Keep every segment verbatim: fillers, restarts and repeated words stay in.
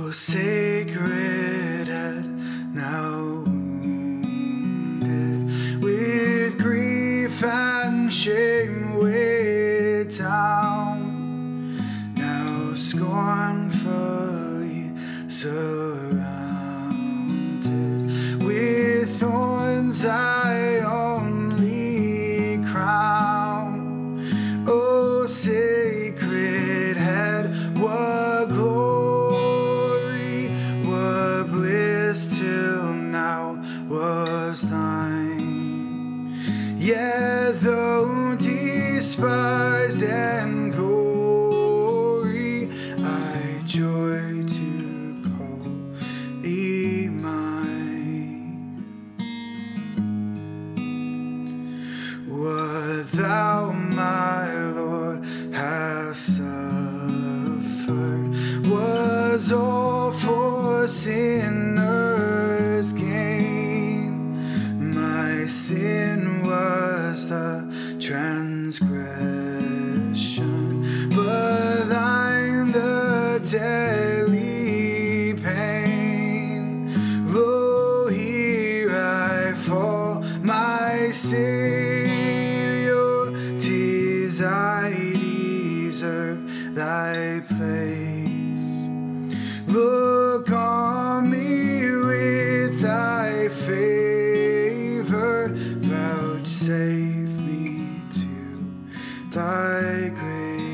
Sacred head, now wounded with grief and shame weighed down, now scornfully surrounded with thorns I only crown. Oh, sacred head, what glory, what bliss till now was thine. Yet though despised and gory, I joy to call thee mine. What thou, my Lord, hast suffered was all for sinners' gain. My sin was the transgression, but thine the deadly pain. Lo, here I fall, my Savior, 'tis I deserve thy place. Look on me with thy favor, vouchsafe me to thy grace.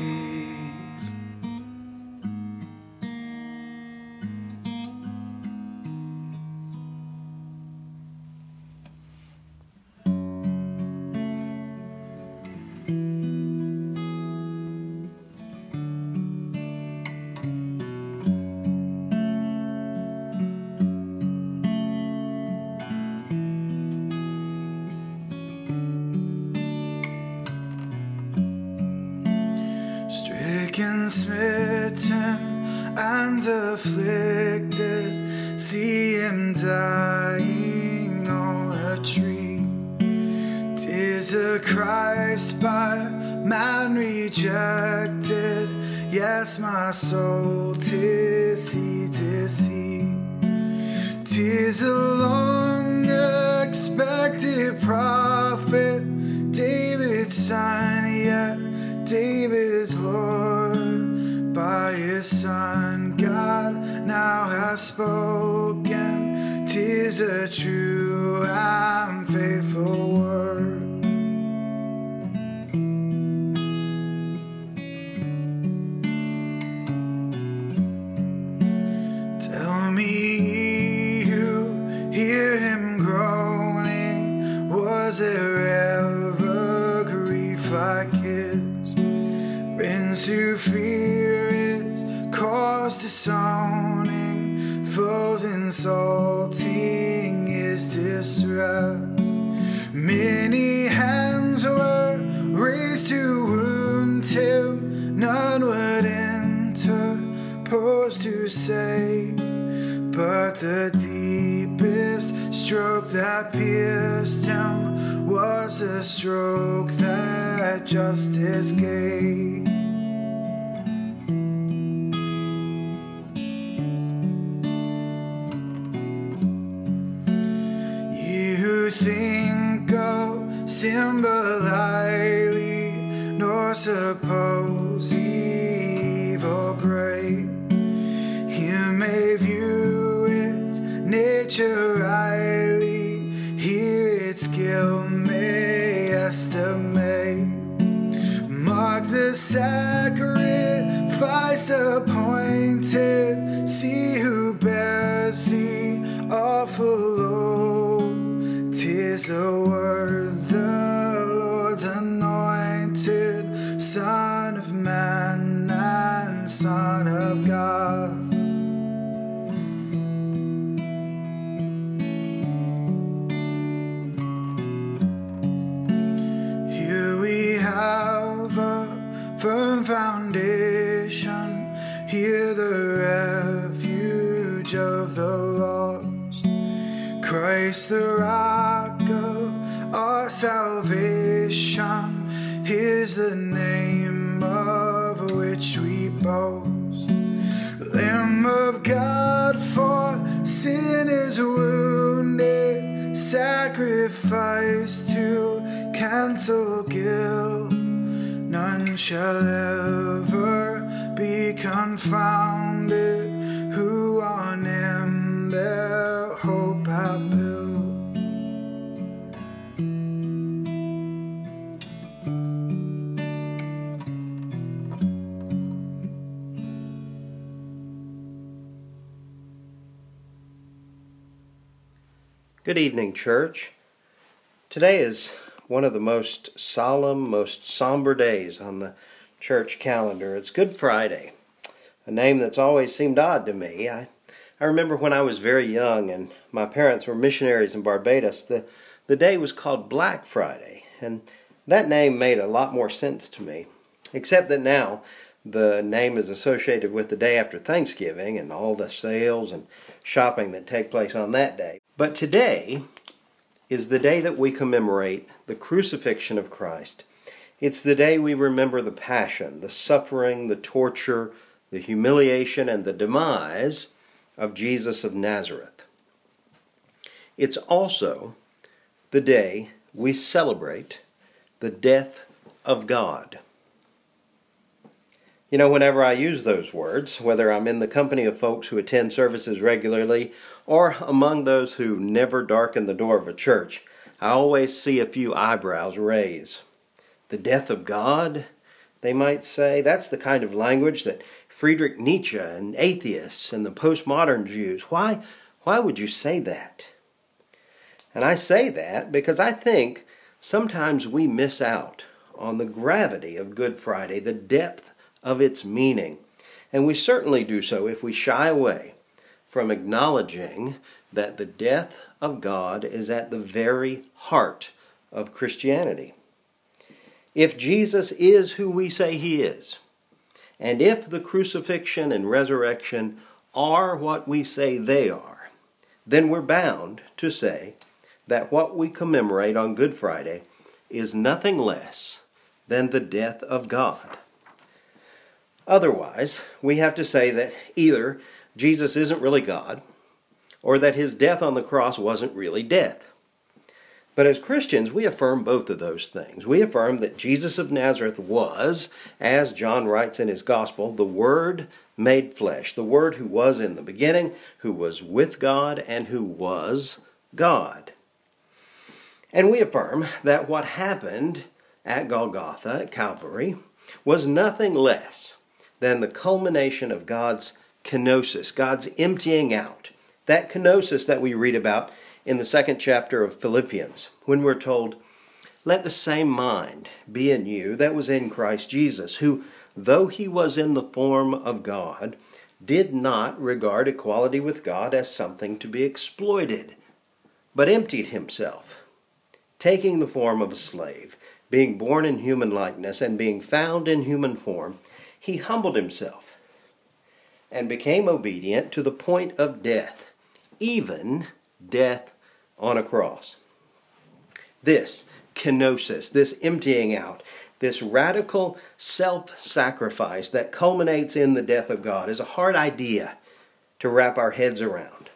Stricken, smitten, and afflicted, see him dying on a tree. 'Tis the Christ by man rejected, yes, my soul, 'tis he, 'tis he. 'Tis the long expected prophet, David's son, yet David's Lord. By his Son God now has spoken, 'tis a true and faithful word. Tell me who hear him groaning, was there ever grief like his? To fear is cause disowning, foes insulting his distress. Many hands were raised to wound him, none would interpose to save. But the deepest stroke that pierced him was the stroke that justice gave. Think of symbol lightly, nor suppose evil great. You may view its nature rightly, here its guilt may estimate. Mark the sacrifice appointed, see who bears the awful load. 'Tis the word, the Lord's anointed, Son of man and Son of God. Here we have a firm foundation, here the refuge of the lost. Christ the rock of our salvation, here's the name of which we boast. Lamb of God, God for sinners wounded, sacrificed to cancel guilt. None shall ever be confounded who on him their hope have built. Good evening, church. Today is one of the most solemn, most somber days on the church calendar. It's Good Friday, a name that's always seemed odd to me. I, I remember when I was very young and my parents were missionaries in Barbados, the, the day was called Black Friday, and that name made a lot more sense to me, except that now the name is associated with the day after Thanksgiving and all the sales and shopping that take place on that day. But today is the day that we commemorate the crucifixion of Christ. It's the day we remember the passion, the suffering, the torture, the humiliation, and the demise of Jesus of Nazareth. It's also the day we celebrate the death of God. You know, whenever I use those words, whether I'm in the company of folks who attend services regularly or among those who never darken the door of a church, I always see a few eyebrows raise. The death of God, they might say, that's the kind of language that Friedrich Nietzsche and atheists and the postmoderns use. Why, why would you say that? And I say that because I think sometimes we miss out on the gravity of Good Friday, the depth of its meaning. And we certainly do so if we shy away from acknowledging that the death of God is at the very heart of Christianity. If Jesus is who we say he is, and if the crucifixion and resurrection are what we say they are, then we're bound to say that what we commemorate on Good Friday is nothing less than the death of God. Otherwise, we have to say that either Jesus isn't really God, or that his death on the cross wasn't really death. But as Christians, we affirm both of those things. We affirm that Jesus of Nazareth was, as John writes in his gospel, the Word made flesh, the Word who was in the beginning, who was with God, and who was God. And we affirm that what happened at Golgotha, at Calvary, was nothing less than the culmination of God's kenosis, God's emptying out. That kenosis that we read about in the second chapter of Philippians, when we're told, "Let the same mind be in you that was in Christ Jesus, who, though he was in the form of God, did not regard equality with God as something to be exploited, but emptied himself, taking the form of a slave, being born in human likeness, and being found in human form, he humbled himself and became obedient to the point of death, even death on a cross." This kenosis, this emptying out, this radical self-sacrifice that culminates in the death of God is a hard idea to wrap our heads around.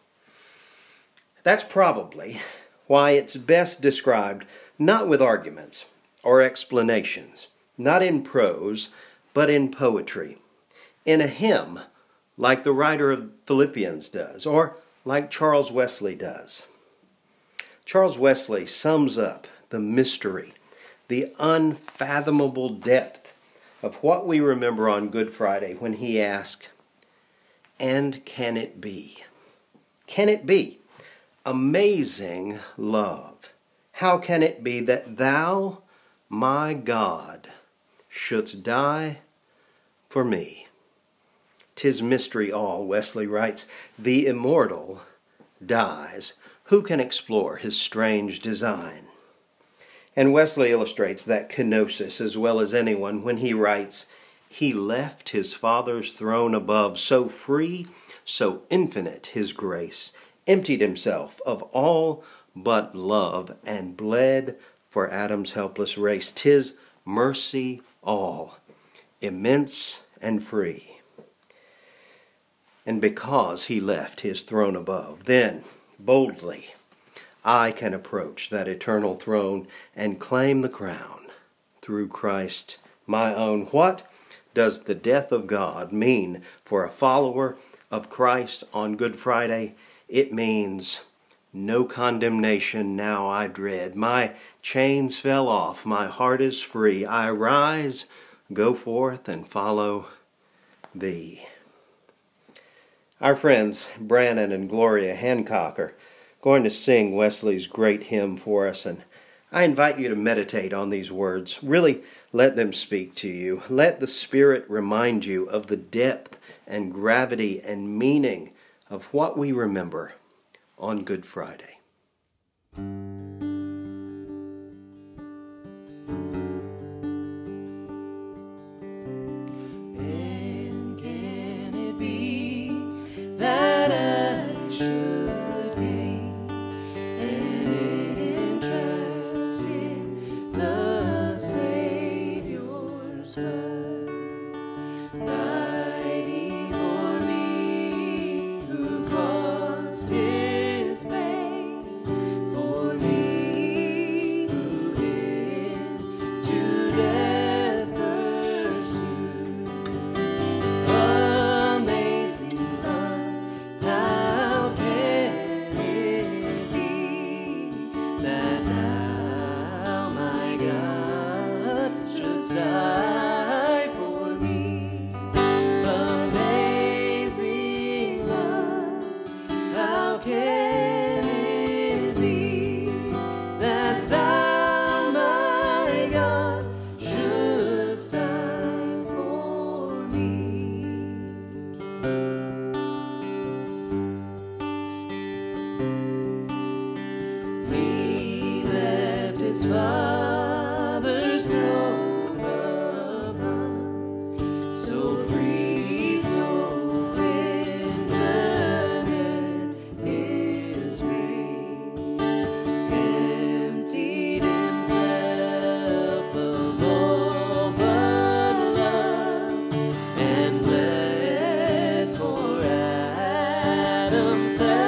That's probably why it's best described not with arguments or explanations, not in prose, but in poetry, in a hymn like the writer of Philippians does, or like Charles Wesley does. Charles Wesley sums up the mystery, the unfathomable depth of what we remember on Good Friday when he asked, "And can it be? Can it be? Amazing love, how can it be that thou, my God, shouldst die for me? 'Tis mystery all," Wesley writes, "the immortal dies. Who can explore his strange design?" And Wesley illustrates that kenosis as well as anyone when he writes, "He left his Father's throne above, so free, so infinite his grace, emptied himself of all but love, and bled for Adam's helpless race. 'Tis mercy all, immense and free." and because he left his throne above, then boldly I can approach that eternal throne and claim the crown through Christ my own. What does the death of God mean for a follower of Christ on Good Friday? It means no condemnation now I dread. My chains fell off, my heart is free. I rise, go forth, and follow thee. Our friends Brannon and Gloria Hancock are going to sing Wesley's great hymn for us, and I invite you to meditate on these words. Really let them speak to you. Let the Spirit remind you of the depth and gravity and meaning of what we remember on Good Friday. And can it be that I should gain an interest in the Savior's blood, mighty for me, who caused his pain, for me who into death pursued? Amazing love, how can it be that now my God should die for me? Amazing love, how can it be that thou, my God, shouldst die for me? He left his Father's throne above, so free, so infinite his grace, emptied himself of all but love, and bled for Adam's